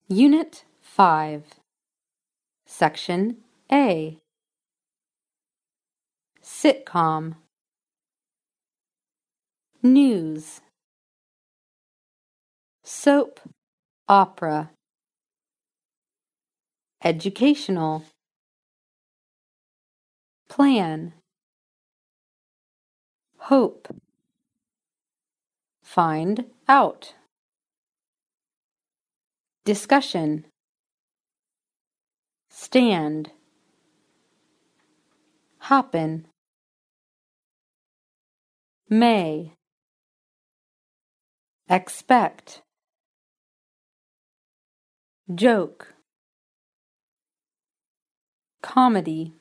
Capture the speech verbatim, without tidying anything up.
Unit five, Section A. Sitcom. News. Soap opera. Educational. Plan. Hope. Find out. Discussion. Stand. Happen. May. Expect. Joke. Comedy.